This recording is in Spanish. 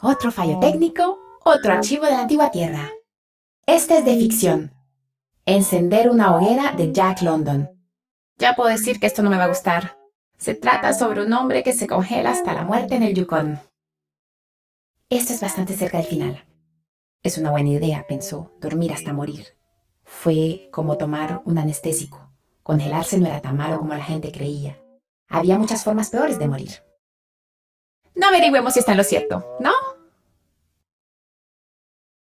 Otro fallo técnico, otro archivo de la antigua Tierra. Este es de ficción. Encender una hoguera de Jack London. Ya puedo decir que esto no me va a gustar. Se trata sobre un hombre que se congela hasta la muerte en el Yukón. Esto es bastante cerca del final. Es una buena idea, pensó, dormir hasta morir. Fue como tomar un anestésico. Congelarse no era tan malo como la gente creía. Había muchas formas peores de morir. No averigüemos si está en lo cierto, ¿no?